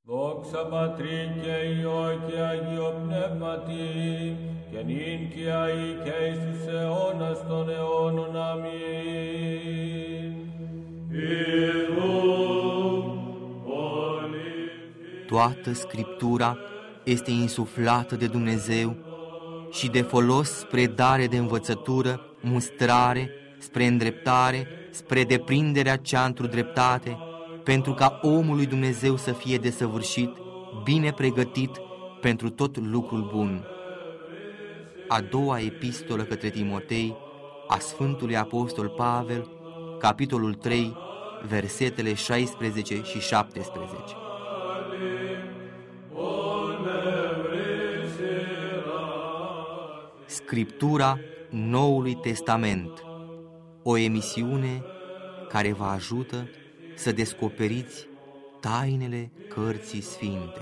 Δόξα Πατρί και Υιό και Αγίο Πνεύματι, και νυν και αεί και εις τους αιώνας των αιώνων. Αμήν. Toată Scriptura este insuflată de Dumnezeu și de folos spre dare de învățătură, mustrare, spre îndreptare, spre deprinderea cea întru dreptate, pentru ca omul lui Dumnezeu să fie desăvârșit, bine pregătit pentru tot lucrul bun. A doua epistolă către Timotei a Sfântului Apostol Pavel, capitolul 3, versetele 16 și 17. Scriptura Noului Testament, o emisiune care vă ajută să descoperiți tainele Cărții Sfinte.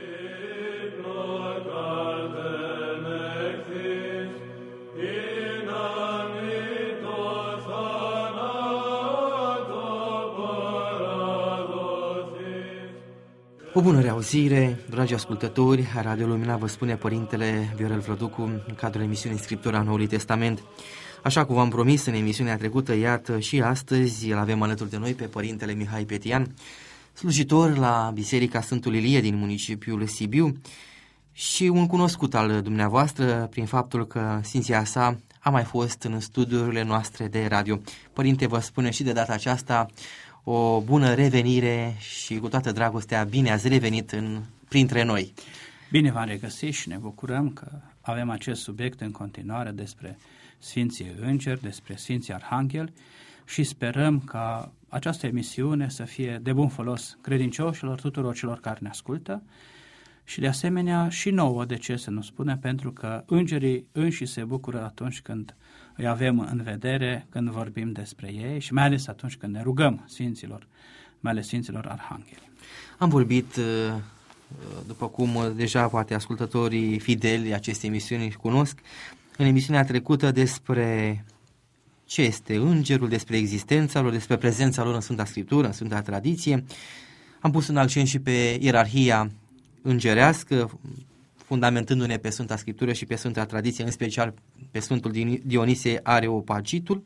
O bună reauzire, dragi ascultători, Radio Lumina vă spune Părintele Viorel Vlăducu în cadrul emisiunii Scriptura Noului Testament. Așa cum v-am promis în emisiunea trecută, iată și astăzi îl avem alături de noi pe Părintele Mihai Petian, slujitor la Biserica Sfântul Ilie din municipiul Sibiu și un cunoscut al dumneavoastră prin faptul că Sfinția sa a mai fost în studiurile noastre de radio. Părinte, vă spune și de data aceasta o bună revenire și cu toată dragostea bine ați revenit printre noi. Bine v-am regăsit și ne bucurăm că avem acest subiect în continuare despre Sfinții Îngeri, despre Sfinții Arhangheli și sperăm ca această emisiune să fie de bun folos credincioșilor, tuturor celor care ne ascultă și de asemenea și nouă, de ce să nu spune, pentru că îngerii înși se bucură atunci când îi avem în vedere, când vorbim despre ei și mai ales atunci când ne rugăm Sfinților, mai ales Sfinților Arhangheli. Am vorbit, după cum deja poate ascultătorii fideli acestei emisiuni cunosc, în emisiunea trecută despre ce este îngerul, despre existența lor, despre prezența lor în Sfânta Scriptură, în Sfânta Tradiție. Am pus un accent și pe ierarhia îngerească, fundamentându-ne pe Sfânta Scriptură și pe Sfânta Tradiție, în special pe Sfântul Dionisie Areopagitul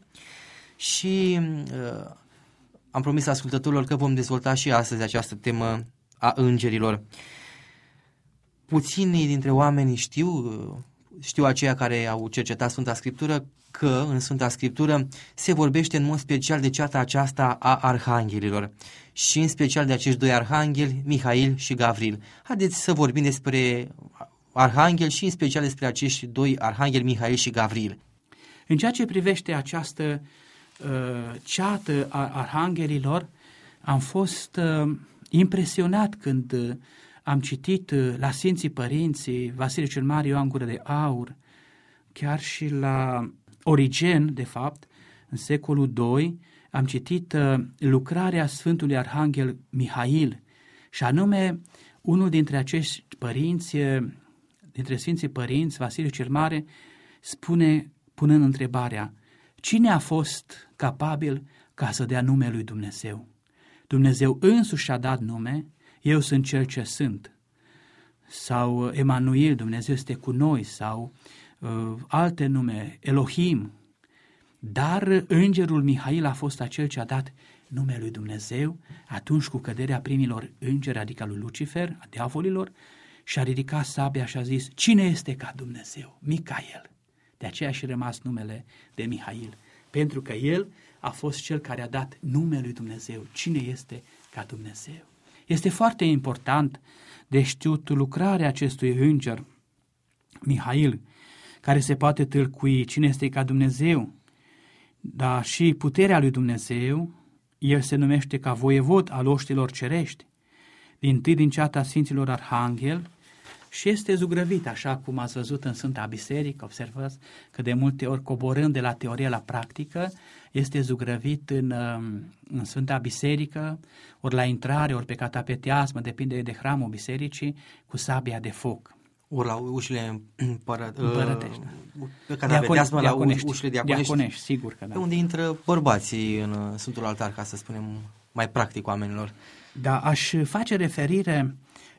și am promis ascultătorilor că vom dezvolta și astăzi această temă a îngerilor. Puțini dintre oameni știu aceia care au cercetat Sfânta Scriptură că în Sfânta Scriptură se vorbește în mod special de ceata aceasta a arhanghelilor și în special de acești doi arhangheli, Mihail și Gavril. Haideți să vorbim despre arhangheli și în special despre acești doi arhangheli, Mihail și Gavril. În ceea ce privește această ceată a arhanghelilor, am fost impresionat când am citit la Sfinții Părinții, Vasile cel Mare, Ioan Gură de Aur, chiar și la Origen, de fapt, în secolul II, am citit lucrarea Sfântului Arhanghel Mihail și anume unul dintre acești părinți, dintre Sfinții Părinți, Vasile cel Mare, spune, punând întrebarea, cine a fost capabil ca să dea numele lui Dumnezeu? Dumnezeu însuși și-a dat nume, eu sunt cel ce sunt, sau Emanuel, Dumnezeu este cu noi, sau alte nume, Elohim, dar îngerul Mihail a fost acel ce a dat numele lui Dumnezeu atunci cu căderea primilor îngeri, adică lui Lucifer, a diavolilor, și a ridicat sabia și a zis, cine este ca Dumnezeu? Micael. De aceea și rămas numele de Mihail, pentru că el a fost cel care a dat numele lui Dumnezeu. Cine este ca Dumnezeu? Este foarte important de știut lucrarea acestui înger, Mihail, care se poate tâlcui cine este ca Dumnezeu, dar și puterea lui Dumnezeu. El se numește ca voievod al oștilor cerești, din ceata Sfinților Arhanghel, și este zugrăvit, așa cum ați văzut în Sfânta Biserică. Observați că de multe ori, coborând de la teorie la practică, este zugrăvit în Sfânta Biserică, ori la intrare, ori pe catapeteasmă, depinde de hramul bisericii, cu sabia de foc. Ori la ușile împărătești. Pe catapeteasmă, la ușile diaconești, sigur că da. Pe unde intră bărbații în Sfântul Altar, ca să spunem mai practic oamenilor. Da, aș face referire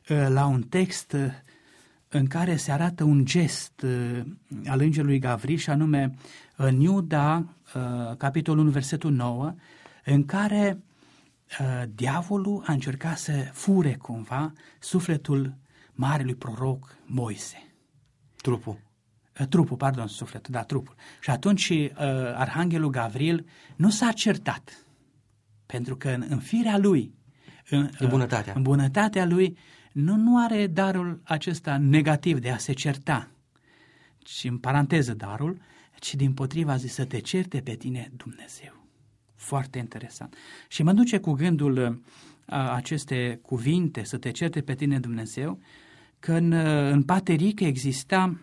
la un text în care se arată un gest al îngerului Gavril, și anume în Iuda, capitolul 1, versetul 9, în care diavolul a încercat să fure cumva sufletul marelui proroc Moise. Trupul, trupul. Și atunci arhanghelul Gavril nu s-a certat, pentru că în firea lui, în bunătatea lui, nu are darul acesta negativ de a se certa, ci în paranteză darul, ci dimpotriva a zis să te certe pe tine Dumnezeu. Foarte interesant. Și mă duce cu gândul aceste cuvinte, să te certe pe tine Dumnezeu, că în Paterică exista,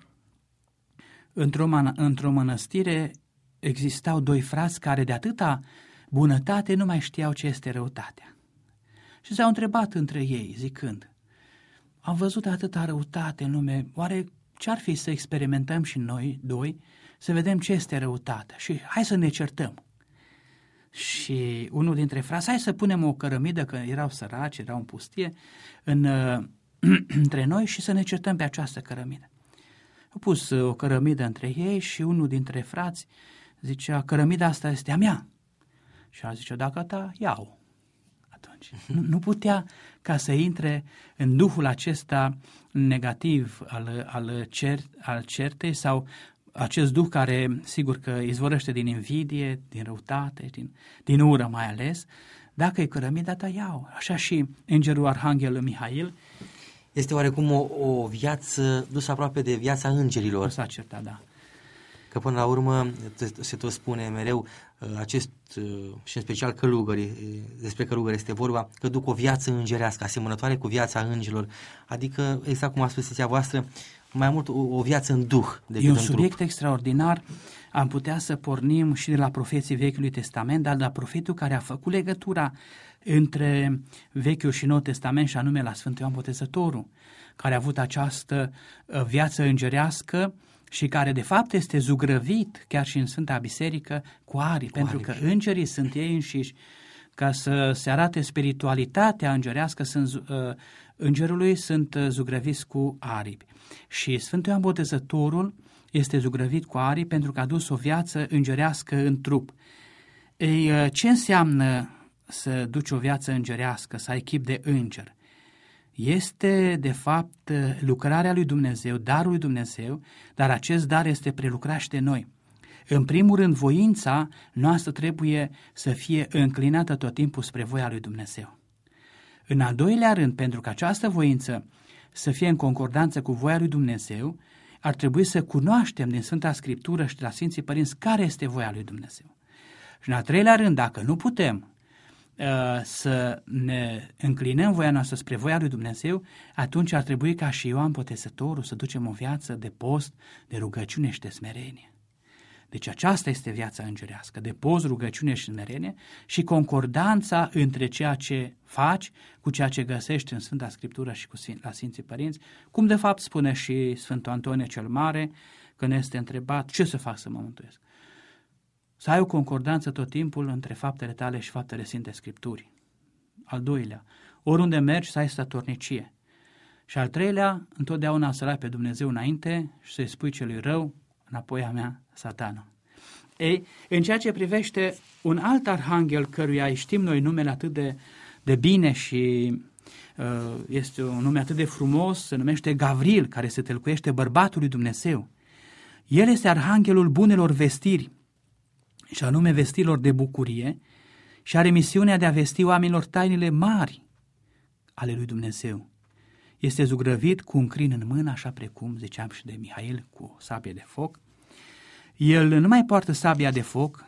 într-o mănăstire, existau doi frați care de atâta bunătate nu mai știau ce este răutatea. Și s-au întrebat între ei, zicând: am văzut atâta răutate în lume, oare ce-ar fi să experimentăm și noi doi, să vedem ce este răutatea și hai să ne certăm. Și unul dintre frați: hai să punem o cărămidă, că erau săraci, erau în pustie, între noi și să ne certăm pe această cărămidă. Au pus o cărămidă între ei și unul dintre frați zicea: cărămida asta este a mea. Și a zicea: dacă ta, iau. Atunci nu putea ca să intre în duhul acesta negativ al certei, sau acest duh care, sigur că izvorăște din invidie, din răutate, din ură mai ales. Dacă e cărămida ta, iau. Așa și îngerul Arhanghel Mihail. Este oarecum o viață dusă aproape de viața îngerilor. Nu s-a certat, da. Că până la urmă se tot spune mereu și în special călugării, despre călugări este vorba, că duc o viață îngerească, asemănătoare cu viața îngerilor. Adică, exact cum a spus voastră, mai mult o viață în duh decât în trup. E un subiect extraordinar. Am putea să pornim și de la profeții Vechiului Testament, dar de la profetul care a făcut legătura între Vechiul și Noul Testament, și anume la Sfântul Ioan Botezătorul, care a avut această viață îngerească și care de fapt este zugrăvit chiar și în Sfânta Biserică cu aripi, pentru că îngerii sunt ei înșiși. Ca să se arate spiritualitatea îngerească, îngerului sunt zugrăviți cu aripi. Și Sfântul Ioan Botezătorul este zugrăvit cu aripi pentru că a dus o viață îngerească în trup. Ei, ce înseamnă să duci o viață îngerească, să ai chip de înger? Este, de fapt, lucrarea lui Dumnezeu, darul lui Dumnezeu, dar acest dar este prelucrat și de noi. În primul rând, voința noastră trebuie să fie înclinată tot timpul spre voia lui Dumnezeu. În al doilea rând, pentru că această voință să fie în concordanță cu voia lui Dumnezeu, ar trebui să cunoaștem din Sfânta Scriptură și de la Sfinții Părinți care este voia lui Dumnezeu. Și în al treilea rând, dacă nu putem să ne înclinăm voia noastră spre voia lui Dumnezeu, atunci ar trebui ca și Ioan Botezătorul să ducem o viață de post, de rugăciune și de smerenie. Deci aceasta este viața îngerească, de post, rugăciune și smerenie și concordanța între ceea ce faci cu ceea ce găsești în Sfânta Scriptură și la Sfinții Părinți, cum de fapt spune și Sfântul Antonie cel Mare când este întrebat: ce să fac să mă mântuiesc? Să ai o concordanță tot timpul între faptele tale și faptele Sfintei Scripturii. Al doilea, oriunde mergi să ai statornicie. Și al treilea, întotdeauna să-L ai pe Dumnezeu înainte și să-i spui celui rău: înapoi a mea, Satana. Ei, în ceea ce privește un alt arhanghel căruia îi știm noi numele atât de bine și este un nume atât de frumos, se numește Gavril, care se tălcuiește bărbatul lui Dumnezeu. El este arhanghelul bunelor vestiri, și anume vestirilor de bucurie, și are misiunea de a vesti oamenilor tainele mari ale lui Dumnezeu. Este zugrăvit cu un crin în mână, așa precum ziceam și de Mihail, cu o sabie de foc. El nu mai poartă sabia de foc,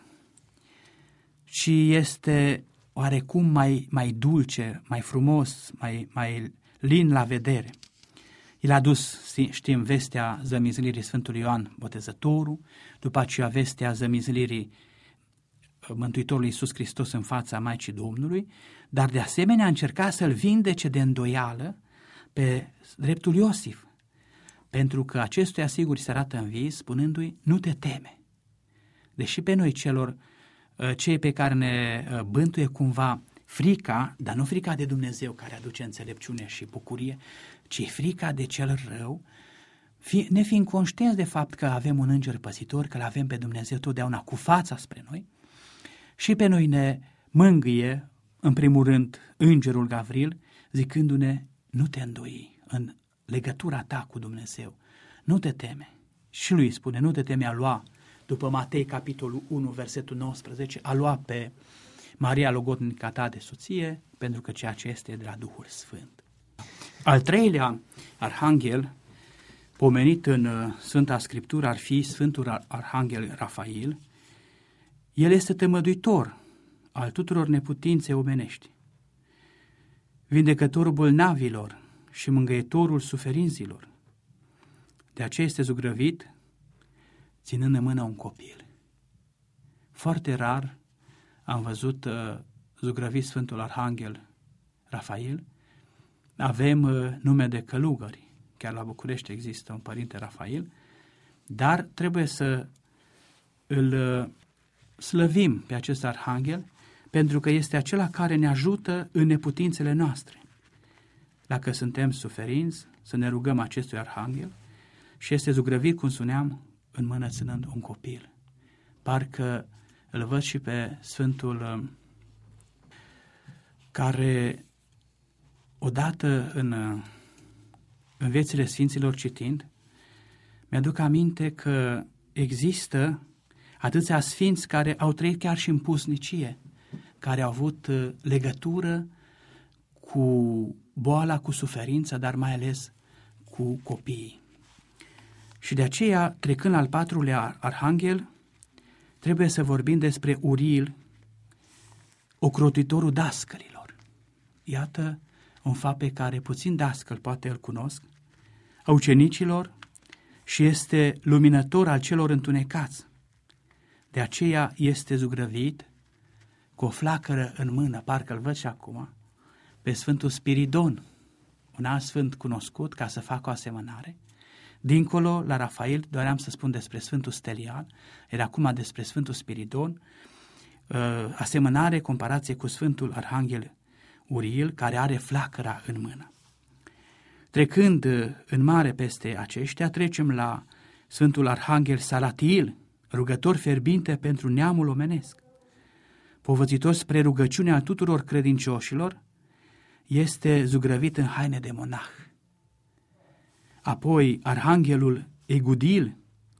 ci este oarecum mai dulce, mai frumos, mai lin la vedere. El a dus, știm, vestea zămizlirii Sfântului Ioan Botezătorul, după aceea vestea zămizlirii Mântuitorului Iisus Hristos în fața Maicii Domnului, dar de asemenea a încercat să-l vindece de îndoială pe dreptul Iosif, pentru că acestuia sigur se arată în vis, spunându-i: nu te teme. Deși pe noi cei pe care ne bântuie cumva frica, dar nu frica de Dumnezeu care aduce înțelepciune și bucurie, ci frica de cel rău, ne fiind conștienți de fapt că avem un înger păzitor, că l-avem pe Dumnezeu totdeauna cu fața spre noi, și pe noi ne mângâie, în primul rând, îngerul Gavril, zicându-ne, nu te îndoi în legătura ta cu Dumnezeu, nu te teme. Și lui spune, nu te teme a lua, după Matei, capitolul 1, versetul 19, a lua pe Maria logodnica ta de soție, pentru că ceea ce este de la Duhul Sfânt. Al treilea arhanghel, pomenit în Sfânta Scriptură, ar fi Sfântul Arhanghel Rafael. El este tămăduitor al tuturor neputinței omenești, vindecătorul bolnavilor și mângâietorul suferinților. De aceea este zugrăvit ținând în mână un copil. Foarte rar am văzut zugrăvit Sfântul Arhanghel Rafael. Avem nume de călugări. Chiar la București există un părinte Rafael, dar trebuie să îl slăvim pe acest arhanghel, pentru că este acela care ne ajută în neputințele noastre. Dacă suntem suferinți, să ne rugăm acestui arhanghel și este zugrăvit, cum spuneam, în mână ținând un copil. Parcă îl văd și pe Sfântul care odată în viețile Sfinților citind, mi-aduc aminte că există atâția sfinți care au trăit chiar și în pusnicie, care au avut legătură cu boala, cu suferința, dar mai ales cu copiii. Și de aceea, trecând al patrulea arhanghel, trebuie să vorbim despre Uriel, ocrotitorul dascălilor. Iată un fapt pe care puțin dascăl poate îl cunosc, a ucenicilor, și este luminător al celor întunecați. De aceea este zugrăvit cu o flacără în mână, parcă îl văd și acum, pe Sfântul Spiridon, un alt sfânt cunoscut, ca să facă o asemănare. Dincolo, la Rafael, doream să spun despre Sfântul Stelian, era acum despre Sfântul Spiridon, asemănare, comparație cu Sfântul Arhanghel Uriel, care are flacăra în mână. Trecând în mare peste aceștia, trecem la Sfântul Arhanghel Salatiel, rugător fierbinte pentru neamul omenesc, povățitor spre rugăciunea tuturor credincioșilor, este zugrăvit în haine de monah. Apoi Arhanghelul Egudil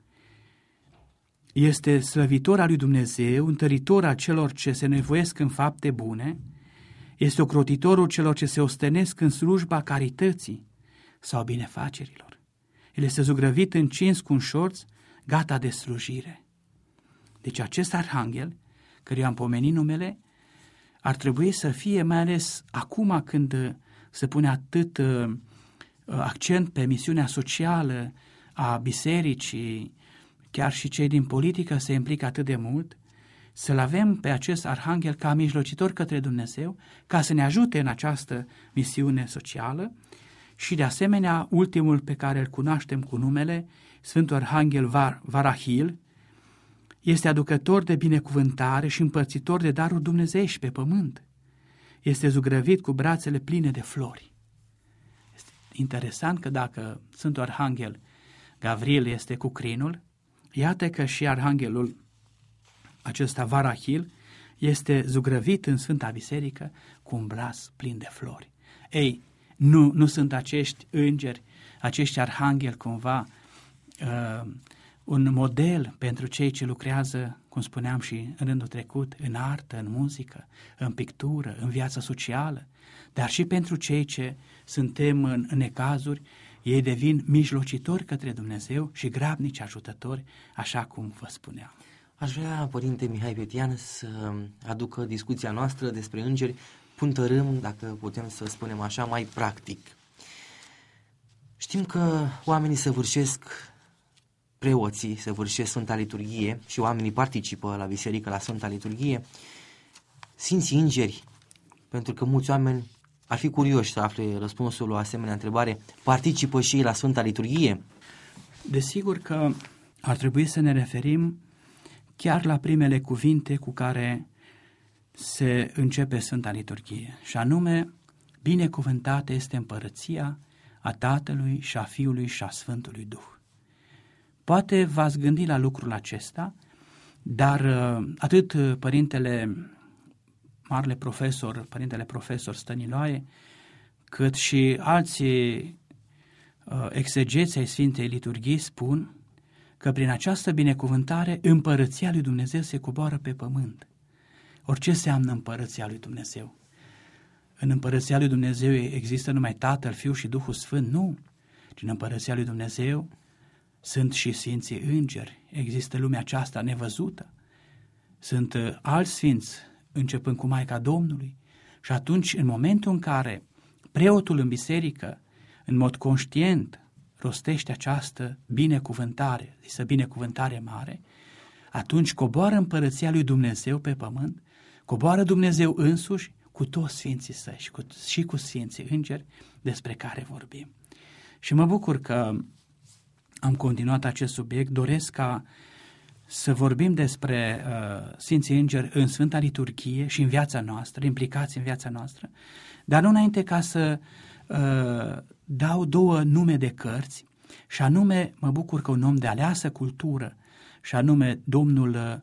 este slăvitor al lui Dumnezeu, întăritor al celor ce se nevoiesc în fapte bune, este ocrotitorul celor ce se ostenesc în slujba carității sau binefacerilor. El este zugrăvit încins cu un șorț, gata de slujire. Deci acest arhanghel, căruia am pomenit numele, ar trebui să fie, mai ales acum când se pune atât accent pe misiunea socială a bisericii, chiar și cei din politică se implică atât de mult, să-l avem pe acest arhanghel ca mijlocitor către Dumnezeu, ca să ne ajute în această misiune socială. Și de asemenea, ultimul pe care îl cunoaștem cu numele, Sfântul Arhanghel Varahil, este aducător de binecuvântare și împărțitor de daruri dumnezeiești pe pământ. Este zugrăvit cu brațele pline de flori. Este interesant că dacă Sfântul Arhanghel Gavril este cu crinul, iată că și arhanghelul acesta Varahil este zugrăvit în Sfânta Biserică cu un braț plin de flori. Ei, nu sunt acești îngeri, acești arhangheli cumva un model pentru cei ce lucrează, cum spuneam și în rândul trecut, în artă, în muzică, în pictură, în viața socială, dar și pentru cei ce suntem în necazuri, ei devin mijlocitori către Dumnezeu și grabnici ajutători, așa cum vă spuneam. Aș vrea, Părinte Mihai Petian, să aducă discuția noastră despre îngeri, puntărâm, dacă putem să spunem așa, mai practic. Știm că oamenii săvârșesc, preoții săvârșesc Sfânta Liturghie și oamenii participă la biserică la Sfânta Liturghie. Sfinții îngeri, pentru că mulți oameni ar fi curioși să afle răspunsul la o asemenea întrebare, participă și ei la Sfânta Liturghie? Desigur că ar trebui să ne referim chiar la primele cuvinte cu care se începe Sfânta Liturghie, și anume, binecuvântată este împărăția a Tatălui și a Fiului și a Sfântului Duh. Poate v-ați gândit la lucrul acesta, dar atât marele profesor, părintele profesor Stăniloae, cât și alții exegeți ai Sfintei Liturghii spun că prin această binecuvântare împărăția lui Dumnezeu se coboară pe pământ. Orice înseamnă împărăția lui Dumnezeu? În împărăția lui Dumnezeu există numai Tatăl, Fiul și Duhul Sfânt? Nu. În împărăția lui Dumnezeu sunt și Sfinții Îngeri, există lumea aceasta nevăzută, sunt alți Sfinți, începând cu Maica Domnului. Și atunci, în momentul în care preotul în biserică, în mod conștient, rostește această binecuvântare, zisă binecuvântare mare, atunci coboară împărăția lui Dumnezeu pe pământ, coboară Dumnezeu însuși cu toți Sfinții Săi și cu Sfinții Îngeri despre care vorbim. Și mă bucur că am continuat acest subiect, doresc ca să vorbim despre Sfinții Îngeri în Sfânta Liturghie și în viața noastră, implicați în viața noastră, dar nu înainte ca să dau două nume de cărți, și anume mă bucur că un om de aleasă cultură, și anume domnul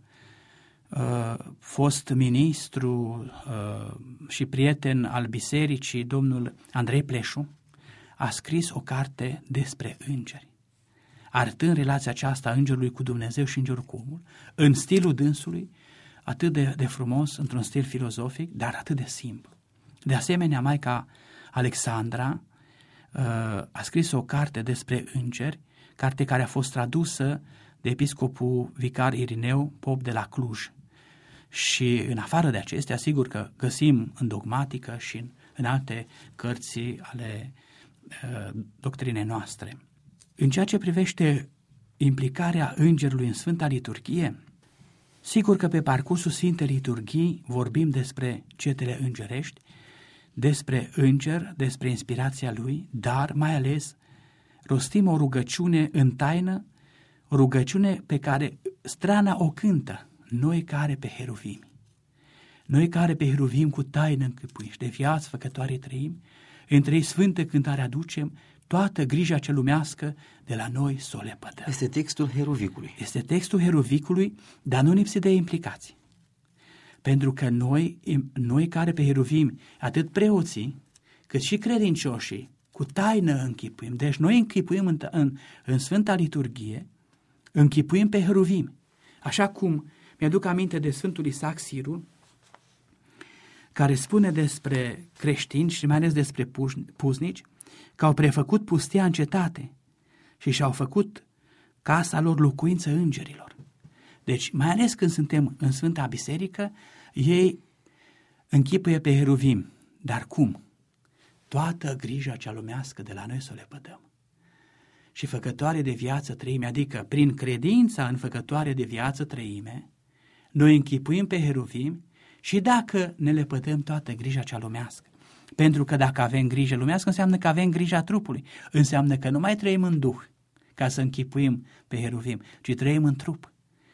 fost ministru și prieten al bisericii, domnul Andrei Pleșu, a scris o carte despre îngeri, arătând relația aceasta a îngerului cu Dumnezeu și îngerul cu omul, în stilul dânsului, atât de frumos, într-un stil filozofic, dar atât de simplu. De asemenea, Maica Alexandra a scris o carte despre îngeri, carte care a fost tradusă de episcopul vicar Irineu, pop de la Cluj. Și în afară de acestea, sigur că găsim în dogmatică și în alte cărți ale doctrinei noastre. În ceea ce privește implicarea îngerului în Sfânta Liturghie, sigur că pe parcursul Sfintei Liturghii vorbim despre cetele îngerești, despre înger, despre inspirația lui, dar mai ales rostim o rugăciune în taină, o rugăciune pe care strana o cântă, noi care pe heruvimi. Noi care pe heruvim cu taină încăpuiși, de viață făcătoare trăim, între ei sfântă cântare aducem, toată grija ce lumească de la noi s-o lepădăm. Este textul heruvicului. Este textul heruvicului, dar nu lipsit de implicații. Pentru că noi care pe heruvim, atât preoții, cât și credincioșii, cu taină închipuim. Deci noi închipuim în Sfânta Liturghie, închipuim pe heruvim. Așa cum mi-aduc aminte de Sfântul Isaac Sirul, care spune despre creștini și mai ales despre puznici, că au prefăcut pustia în cetate și și-au făcut casa lor locuință îngerilor. Deci, mai ales când suntem în Sfânta Biserică, ei închipuie pe heruvim. Dar cum? Toată grija cea lumească de la noi să o lepădăm. Și făcătoare de viață trăime, adică prin credința în făcătoare de viață trăime, noi închipuim pe heruvim și dacă ne lepădăm toată grija cea lumească. Pentru că dacă avem grijă lumească, înseamnă că avem grija trupului. Înseamnă că nu mai trăim în duh ca să închipuim pe heruvim, ci trăim în trup.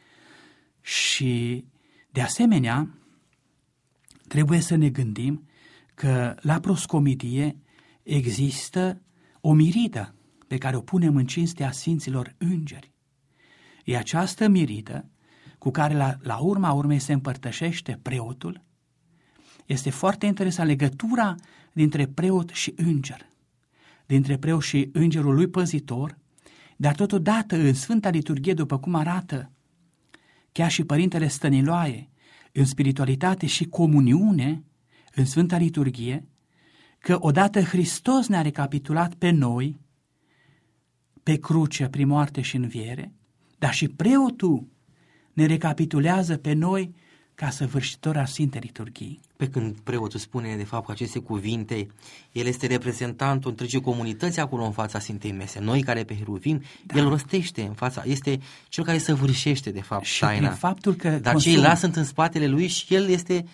Și de asemenea, trebuie să ne gândim că la proscomidie există o miridă pe care o punem în cinstea Sfinților Îngeri. E această miridă cu care la urma urmei se împărtășește preotul. Este foarte interesant legătura dintre preot și înger, dintre preot și îngerul lui păzitor, dar totodată în Sfânta Liturghie, după cum arată chiar și Părintele Stăniloae, în spiritualitate și comuniune, în Sfânta Liturghie, că odată Hristos ne-a recapitulat pe noi, pe cruce, prin moarte și înviere, dar și preotul ne recapitulează pe noi ca săvârșitor al Sfintei Liturghii. Pe când preotul spune de fapt aceste cuvinte, el este reprezentantul întregii comunități acolo în fața Sfintei Mese. Noi care pe heruvim, da, el rostește în fața, este cel care săvârșește de fapt și taina. Prin faptul că dar ceilalți sunt în spatele lui și el este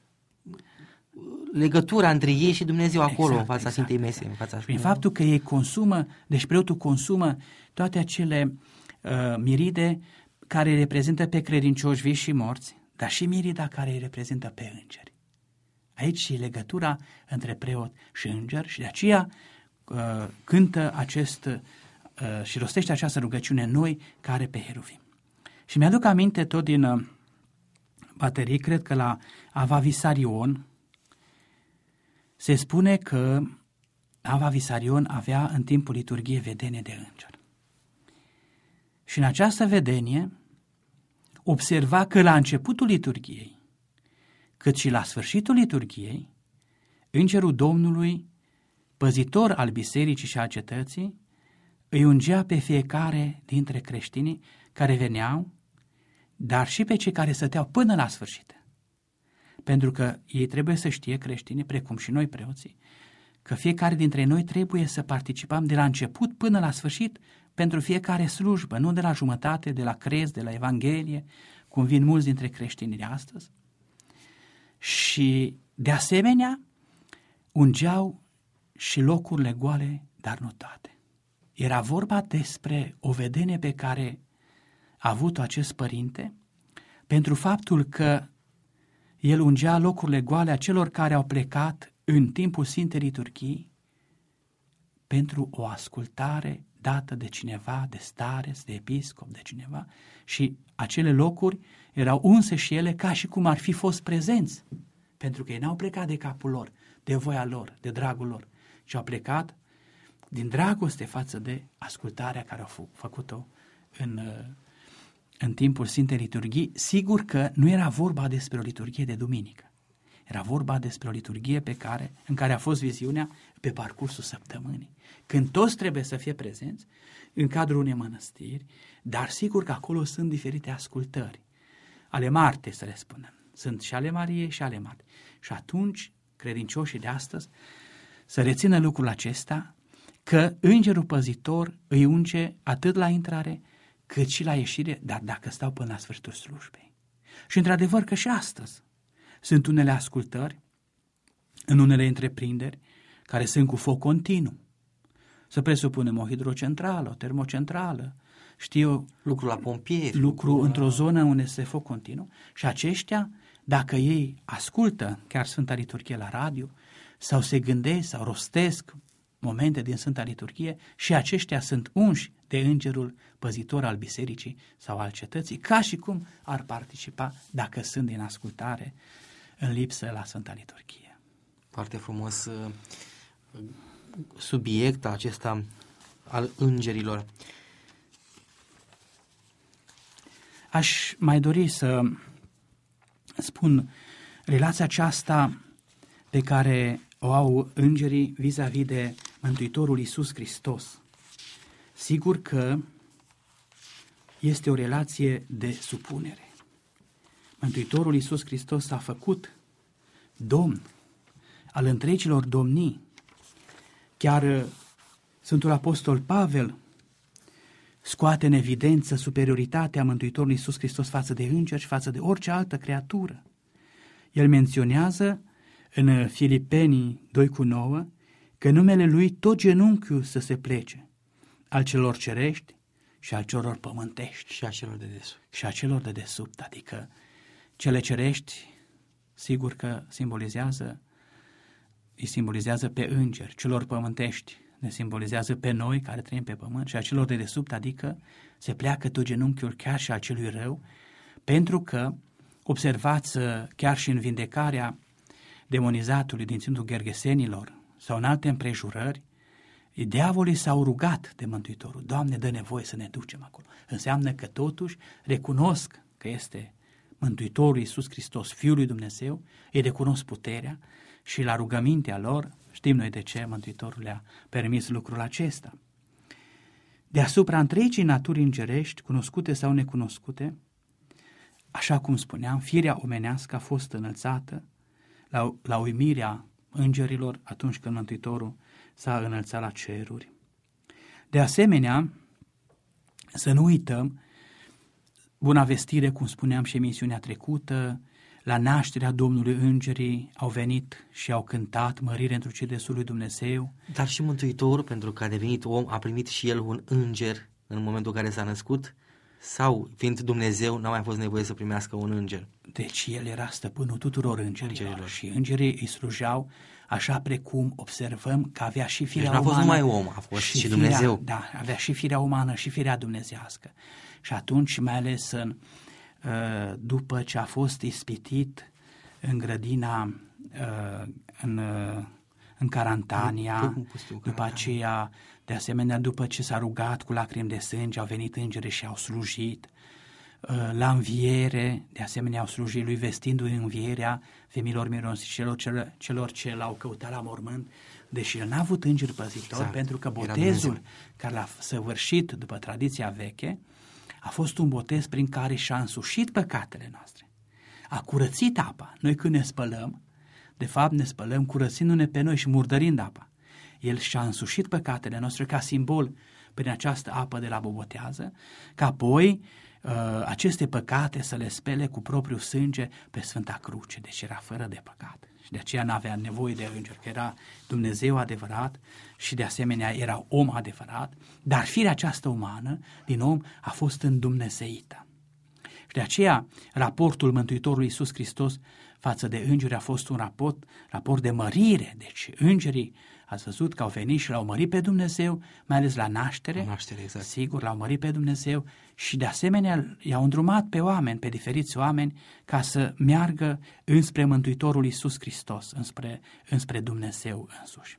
legătura între ei și Dumnezeu acolo, în fața Sfintei Mese. În fața prin faptul că ei consumă, deci preotul consumă toate acele miride care reprezintă pe credincioși vii și morți, dar și mirida care îi reprezintă pe îngeri. Aici e legătura între preot și înger și de aceea cântă și rostește această rugăciune noi care pe heruvim. Și mi-aduc aminte tot din baterii, cred că la Ava Visarion se spune că Ava Visarion avea în timpul liturghiei vedenie de înger. Și în această vedenie observa că la începutul liturghiei, cât și la sfârșitul liturghiei, îngerul Domnului, păzitor al bisericii și al cetății, îi ungea pe fiecare dintre creștinii care veneau, dar și pe cei care stăteau până la sfârșit. Pentru că ei trebuie să știe, creștinii, precum și noi preoții, că fiecare dintre noi trebuie să participăm de la început până la sfârșit pentru fiecare slujbă, nu de la jumătate, de la crez, de la Evanghelie, cum vin mulți dintre creștinii de astăzi. Și, de asemenea, ungeau și locurile goale, dar nu toate. Era vorba despre o vedenie pe care a avut-o acest părinte, pentru faptul că el ungea locurile goale a celor care au plecat în timpul Sfintei Liturghii pentru o ascultare dată de cineva, de stareț, de episcop, de cineva, și acele locuri erau unse și ele ca și cum ar fi fost prezenți, pentru că ei n-au plecat de capul lor, de voia lor, de dragul lor, ci au plecat din dragoste față de ascultarea care au făcut-o în timpul Sfintei Liturghii. Sigur că nu era vorba despre o liturghie de duminică, era vorba despre o liturghie în care a fost viziunea pe parcursul săptămânii, când toți trebuie să fie prezenți în cadrul unei mănăstiri, dar sigur că acolo sunt diferite ascultări, ale Martei, să le spunem. Sunt și ale Mariei și ale Martei. Și atunci, credincioșii de astăzi, să rețină lucrul acesta, că îngerul păzitor îi unge atât la intrare, cât și la ieșire, dar dacă stau până la sfârșitul slujbei. Și într-adevăr că și astăzi sunt unele ascultări, în unele întreprinderi, care sunt cu foc continuu. Să presupunem o hidrocentrală, o termocentrală, lucru la pompieri, lucru într-o zonă unde se foc continuu. Și aceștia, dacă ei ascultă chiar Sfânta Liturghie la radio, sau se gândesc sau rostesc momente din Sfânta Liturghie, și aceștia sunt unși de îngerul păzitor al bisericii sau al cetății, ca și cum ar participa, dacă sunt din ascultare, în lipsă la Sfânta Liturghie. Foarte frumos subiect acesta al îngerilor. Aș mai dori să spun relația aceasta pe care o au îngerii vis-a-vis de Mântuitorul Iisus Hristos. Sigur că este o relație de supunere. Mântuitorul Iisus Hristos s-a făcut Domn al întregilor domnii. Chiar Sfântul Apostol Pavel scoate în evidență superioritatea Mântuitorului Iisus Hristos față de îngeri și față de orice altă creatură. El menționează în Filipeni 2:9 că numele Lui tot genunchiul să se plece, al celor cerești și al celor pământești. Și a celor de desubt. Și a celor de desubt, adică cele cerești, sigur că îi simbolizează pe îngeri, celor pământești ne simbolizează pe noi care trăim pe pământ, și a celor de desubt, adică se pleacă tot genunchiul chiar și al celui rău, pentru că, observați chiar și în vindecarea demonizatului din Țintul Gherghesenilor sau în alte împrejurări, diavolii s-au rugat de Mântuitorul: Doamne, dă nevoie să ne ducem acolo. Înseamnă că totuși recunosc că este Mântuitorul Iisus Hristos, Fiul lui Dumnezeu, îi recunosc puterea și la rugămintea lor, știm noi de ce Mântuitorul le-a permis lucrul acesta. Deasupra întregii naturi îngerești, cunoscute sau necunoscute, așa cum spuneam, firea omenească a fost înălțată la uimirea îngerilor atunci când Mântuitorul s-a înălțat la ceruri. De asemenea, să nu uităm Buna Vestire, cum spuneam și emisiunea trecută, la nașterea Domnului îngerii au venit și au cântat mărire întru cei de sus lui Dumnezeu. Dar și Mântuitorul, pentru că a devenit om, a primit și el un înger în momentul în care s-a născut. sau, fiind Dumnezeu, n-a mai fost nevoie să primească un înger? Deci el era stăpânul tuturor îngerilor și îngerii îi slujeau așa precum observăm că avea și firea umană. Deci n-a fost numai om, a fost și Dumnezeu. Da, avea și firea umană și firea dumnezească. Și atunci, mai ales după ce a fost ispitit în grădina, în Carantania, după aceea, de asemenea, după ce s-a rugat cu lacrimi de sânge, au venit îngerii și au slujit. La înviere, de asemenea, au slujit lui, vestindu-i învierea femeilor mironosiți celor ce l-au căutat la mormânt, deși el n-a avut îngeri păzitori, pentru că botezul care l-a săvârșit după tradiția veche a fost un botez prin care și-a însușit păcatele noastre. A curățit apa. Noi când ne spălăm, de fapt ne spălăm curățindu-ne pe noi și murdărind apa. El și-a însușit păcatele noastre ca simbol prin această apă de la bobotează, ca apoi aceste păcate să le spele cu propriul sânge pe Sfânta Cruce, deci era fără de păcat. Și de aceea n-avea nevoie de înger, că era Dumnezeu adevărat și de asemenea era om adevărat, dar firea aceasta umană din om a fost îndumnezeită. Și de aceea raportul Mântuitorului Iisus Hristos față de îngeri a fost un raport de mărire. Deci îngerii, ați văzut că au venit și l-au mărit pe Dumnezeu, mai ales la naștere, exact. Sigur, l-au mărit pe Dumnezeu și de asemenea i-au îndrumat pe oameni, pe diferiți oameni, ca să meargă înspre Mântuitorul Iisus Hristos, înspre Dumnezeu însuși.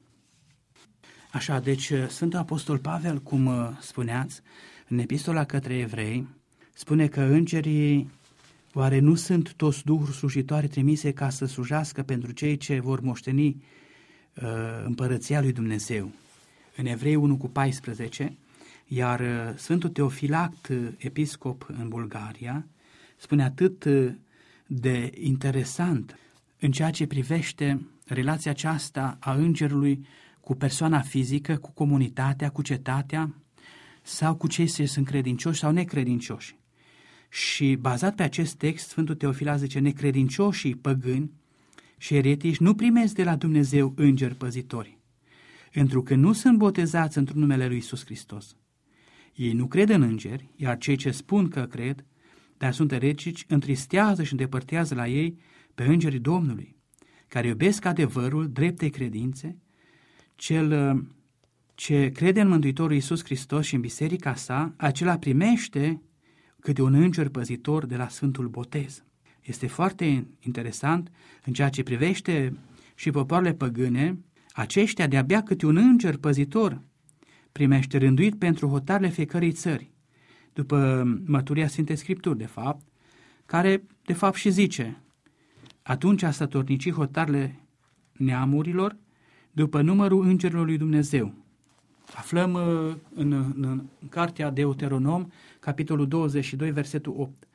Așa, deci Sfântul Apostol Pavel, cum spuneați, în epistola către evrei, spune că îngerii oare nu sunt toți duhuri slujitoare trimise ca să slujească pentru cei ce vor moșteni împărăția lui Dumnezeu? În Evrei 1:14, iar Sfântul Teofilact, episcop în Bulgaria, spune atât de interesant în ceea ce privește relația aceasta a îngerului cu persoana fizică, cu comunitatea, cu cetatea, sau cu cei ce sunt credincioși sau necredincioși. Și bazat pe acest text, Sfântul Teofilact zice, necredincioșii păgâni și eretici nu primesc de la Dumnezeu îngeri păzitori, întrucât nu sunt botezați într-un numele lui Iisus Hristos. Ei nu cred în îngeri, iar cei ce spun că cred, dar sunt eretici, întristează și îndepărtează la ei pe îngerii Domnului, care iubesc adevărul dreptei credințe. Cel ce crede în Mântuitorul Iisus Hristos și în biserica sa, acela primește câte un înger păzitor de la Sfântul Botez. Este foarte interesant în ceea ce privește și popoarele păgâne, aceștia de-abia câte un înger păzitor primește, rânduit pentru hotarele fiecărei țări, după mărturia Sfintei Scripturi, de fapt, care de fapt și zice, atunci a stătornici hotarele neamurilor după numărul îngerilor lui Dumnezeu. Aflăm în cartea Deuteronom, capitolul 22, versetul 8.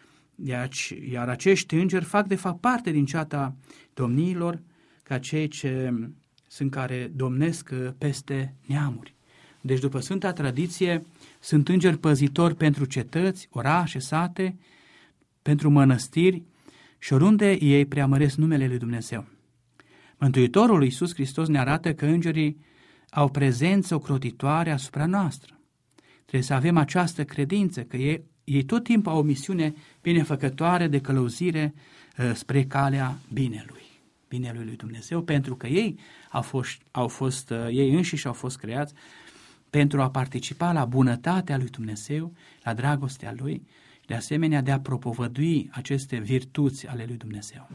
Iar acești îngeri fac de fapt parte din ceata domniilor, ca cei ce sunt care domnesc peste neamuri. Deci după Sfânta Tradiție sunt îngeri păzitori pentru cetăți, orașe, sate, pentru mănăstiri și oriunde ei preamăresc numele lui Dumnezeu. Mântuitorul Iisus Hristos ne arată că îngerii au prezență ocrotitoare asupra noastră. Trebuie să avem această credință că ei tot timpul au o misiune binefăcătoare de călăuzire spre calea binelui lui Dumnezeu, pentru că ei ei înșiși au fost creați pentru a participa la bunătatea lui Dumnezeu, la dragostea lui, de asemenea de a propovădui aceste virtuți ale lui Dumnezeu.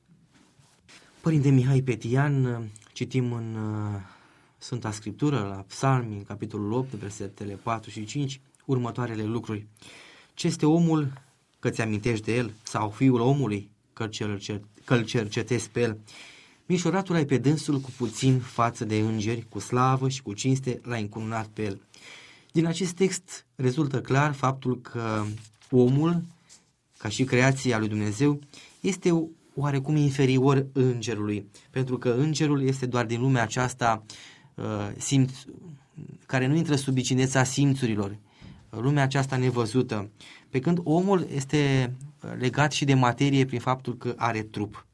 Părinte Mihai Petian, citim în Sfânta Scriptură, la Psalmi, în capitolul 8, versetele 4 și 5, următoarele lucruri. Ce este omul, că ți amintești de el, sau fiul omului, că-l cercetezi pe el? Mișoratul ai pe dânsul cu puțin față de îngeri, cu slavă și cu cinste l-ai încununat pe el. Din acest text rezultă clar faptul că omul, ca și creația lui Dumnezeu, este oarecum inferior îngerului, pentru că îngerul este doar din lumea aceasta care nu intră sub bicineța simțurilor, lumea aceasta nevăzută, pe când omul este legat și de materie prin faptul că are trup.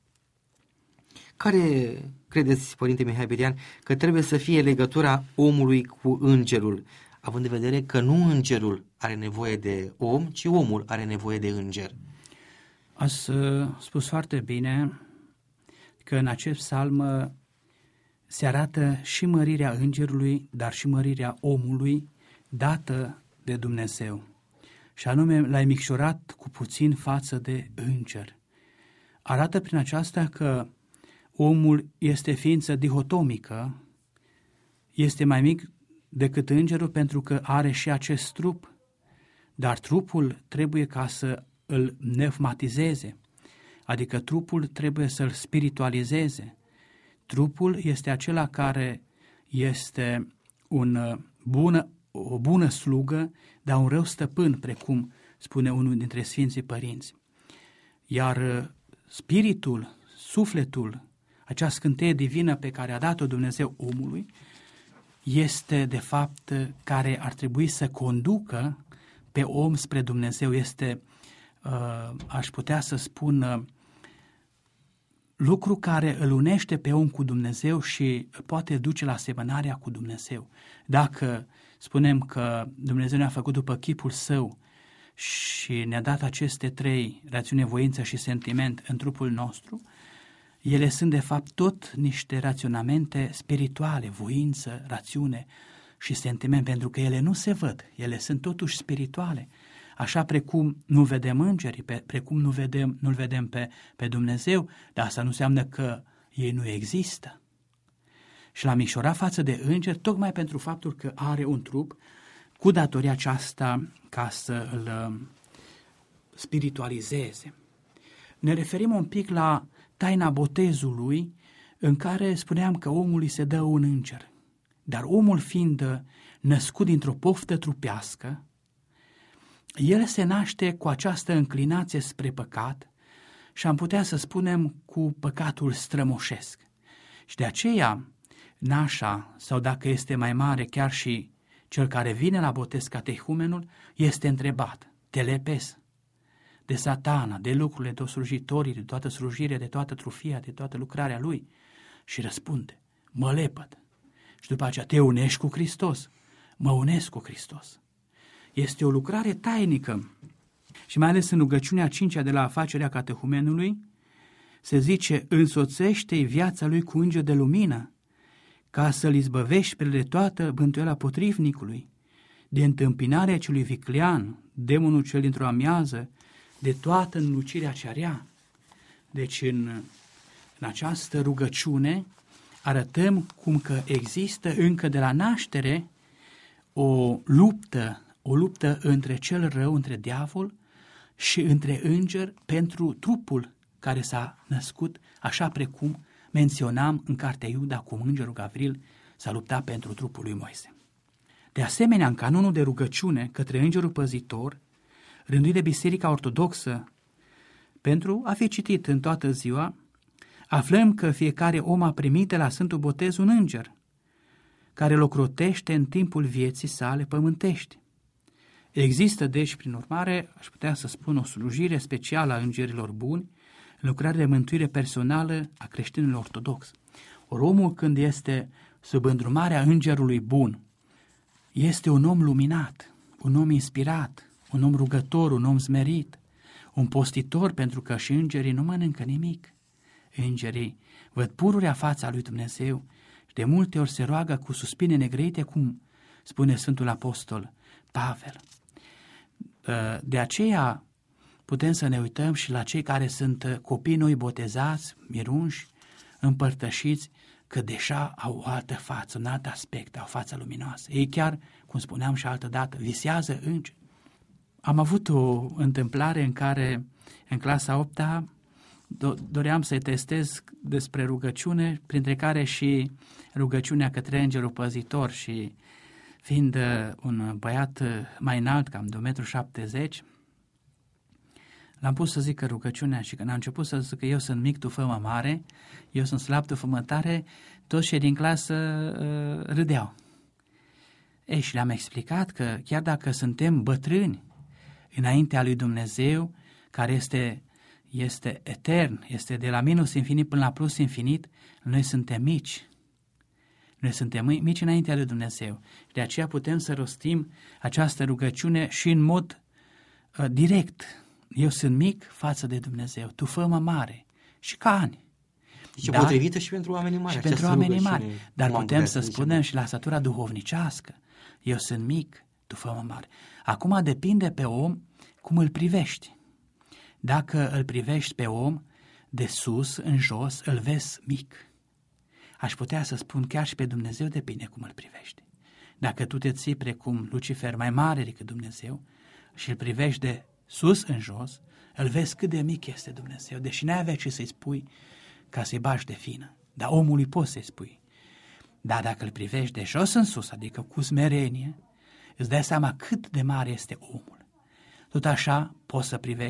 Care credeți, Părinte Mihai Petian, că trebuie să fie legătura omului cu îngerul? având în vedere că nu îngerul are nevoie de om, ci omul are nevoie de înger. Ați spus foarte bine că în acest psalm se arată și mărirea îngerului, dar și mărirea omului dată de Dumnezeu. Și anume l-ai micșorat cu puțin față de înger. Arată prin aceasta că omul este ființă dihotomică, este mai mic decât îngerul pentru că are și acest trup, dar trupul trebuie ca să îl pneumatizeze, adică trupul trebuie să-l spiritualizeze. Trupul este acela care este o bună slugă, dar un rău stăpân, precum spune unul dintre Sfinții Părinți. Iar spiritul, sufletul, acea scânteie divină pe care a dat-o Dumnezeu omului, este de fapt care ar trebui să conducă pe om spre Dumnezeu. Este, aș putea să spun, lucru care îl unește pe om cu Dumnezeu și poate duce la asemănarea cu Dumnezeu. Dacă spunem că Dumnezeu ne-a făcut după chipul Său și ne-a dat aceste trei, rațiune, voință și sentiment, în trupul nostru, ele sunt de fapt tot niște raționamente spirituale, voință, rațiune și sentiment, pentru că ele nu se văd, ele sunt totuși spirituale. Așa precum nu vedem îngerii, precum nu-l vedem pe Dumnezeu, dar asta nu înseamnă că ei nu există. Și l-a micșorat față de îngeri tocmai pentru faptul că are un trup, cu datoria aceasta ca să îl spiritualizeze. Ne referim un pic la taina botezului, în care spuneam că omului se dă un înger. Dar omul fiind născut dintr-o poftă trupească, el se naște cu această înclinație spre păcat și am putea să spunem cu păcatul strămoșesc. Și de aceea nașa, sau dacă este mai mare, chiar și cel care vine la botez, catehumenul, este întrebat, te lepezi de Satana, de lucrurile, de slujitorii, de toată slujirea, de toată trufia, de toată lucrarea lui? Și răspunde, mă lepăd. Și după aceea, te unești cu Hristos? Mă unesc cu Hristos. Este o lucrare tainică și mai ales în rugăciunea 5-a de la afacerea catehumenului se zice, însoțește-i viața lui cu înger de lumină, ca să-l izbăvești pe de toată bântuiala potrivnicului, de întâmpinarea celui viclean, demonul cel dintr-o amiază, de toată înlucirea cea rea. Deci în această rugăciune arătăm cum că există încă de la naștere o luptă între cel rău, între diavol și între înger pentru trupul care s-a născut, așa precum menționam în cartea Iuda cum îngerul Gavril s-a luptat pentru trupul lui Moise. De asemenea, în canonul de rugăciune către îngerul păzitor, rânduit de Biserica Ortodoxă pentru a fi citit în toată ziua, aflăm că fiecare om a primit de la Sfântul Botez un înger, care îl ocrotește în timpul vieții sale pământești. Există, deci, prin urmare, aș putea să spun, o slujire specială a îngerilor buni, în lucrare de mântuire personală a creștinului ortodox. Ori omul, când este sub îndrumarea îngerului bun, este un om luminat, un om inspirat, un om rugător, un om smerit, un postitor, pentru că și îngerii nu mănâncă nimic. Îngerii văd pururea fața lui Dumnezeu și de multe ori se roagă cu suspine negrăite, cum spune Sfântul Apostol Pavel. De aceea putem să ne uităm și la cei care sunt copii noi botezați, mirunși, împărtășiți, că deja au o altă față, un alt aspect, au fața luminoasă. Ei chiar, cum spuneam și altă dată, visează îngeri. Am avut o întâmplare în care, în clasa 8-a, doream să-i testez despre rugăciune, printre care și rugăciunea către îngerul păzitor, și fiind un băiat mai înalt, cam de 1,70 m, l-am pus să zică rugăciunea și când a început să zică eu sunt mic, tu fă-mă mare, eu sunt slab, tu fă-mă tare, toți cei din clasă râdeau. Ei, și le-am explicat că chiar dacă suntem bătrâni înaintea lui Dumnezeu, care este etern, este de la minus infinit până la plus infinit, noi suntem mici. Noi suntem mici înaintea lui Dumnezeu și de aceea putem să rostim această rugăciune și în mod direct. Eu sunt mic față de Dumnezeu, Tu fă-mă mare și ca ani. Deci potrivită și pentru oamenii mari. Și pentru oamenii mari. Dar putem să spunem și la statura duhovnicească. Eu sunt mic, Tu fă-mă mare. Acum depinde pe om cum îl privești. Dacă îl privești pe om de sus în jos, îl vezi mic. Aș putea să spun chiar și pe Dumnezeu depinde cum îl privești. Dacă tu te ții precum Lucifer mai mare decât Dumnezeu și îl privești de sus în jos, îl vezi cât de mic este Dumnezeu, deși n-ai avea ce să-i spui ca să-i bagi de fină, dar omului poți să-i spui. Dar dacă îl privești de jos în sus, adică cu smerenie, îți dai seama cât de mare este omul. Tot așa poți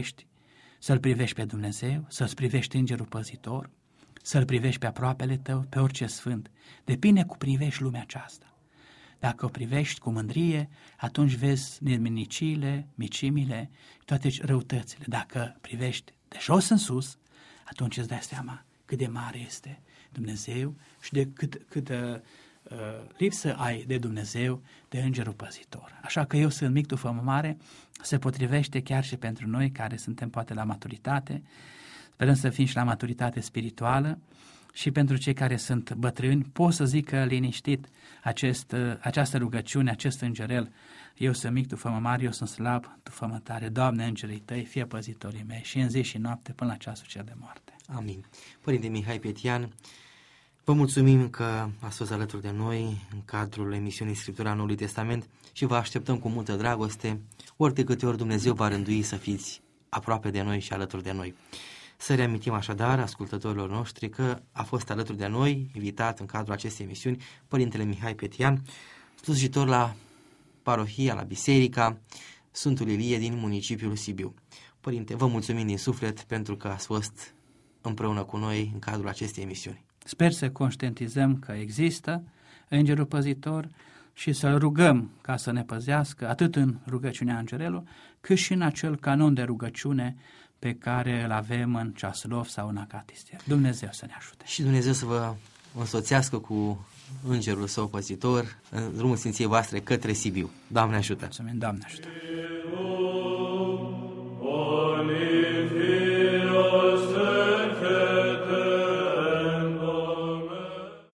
să-l privești pe Dumnezeu, să-ți privești îngerul păzitor, să-l privești pe aproapele tău, pe orice sfânt. Depinde cum privești lumea aceasta. Dacă o privești cu mândrie, atunci vezi nemenicile, micimile, toate răutățile. Dacă privești de jos în sus, atunci îți dai seama cât de mare este Dumnezeu și de câtă lipsă ai de Dumnezeu, de îngerul păzitor. Așa că eu sunt mic, Tu fă-mă mare, se potrivește chiar și pentru noi care suntem poate la maturitate. Sperăm să fim și la maturitate spirituală și pentru cei care sunt bătrâni, pot să zică liniștit această rugăciune, acest îngerel. Eu sunt mic, Tu fă-mă mare, eu sunt slab, Tu fă-mă tare. Doamne, îngerii Tăi, fie păzitorii mei și în zi și noapte până la ceasul cel de moarte. Amin. Părinte Mihai Petian, vă mulțumim că ați fost alături de noi în cadrul emisiunii Scriptura Noului Testament și vă așteptăm cu multă dragoste ori de câte ori Dumnezeu va rândui să fiți aproape de noi și alături de noi. Să reamintim așadar ascultătorilor noștri că a fost alături de noi, invitat în cadrul acestei emisiuni, Părintele Mihai Petian, slujitor la parohia, la biserica Sfântul Ilie din municipiul Sibiu. Părinte, vă mulțumim din suflet pentru că ați fost împreună cu noi în cadrul acestei emisiuni. Sper să conștientizăm că există îngerul păzitor și să-l rugăm ca să ne păzească atât în rugăciunea îngerelor, cât și în acel canon de rugăciune pe care îl avem în ceaslov sau în acatistier. Dumnezeu să ne ajute. Și Dumnezeu să vă însoțească cu îngerul Său păzitor în drumul Sfinției voastre către Sibiu. Doamne ajută! Mulțumim, Doamne ajută!